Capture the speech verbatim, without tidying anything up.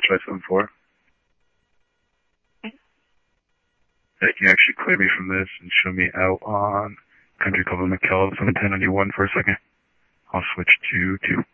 try seven four. Yeah, can you actually clear me from this and show me out on Country Club of McKellar seven ten ninety-one for a second? I'll switch to two.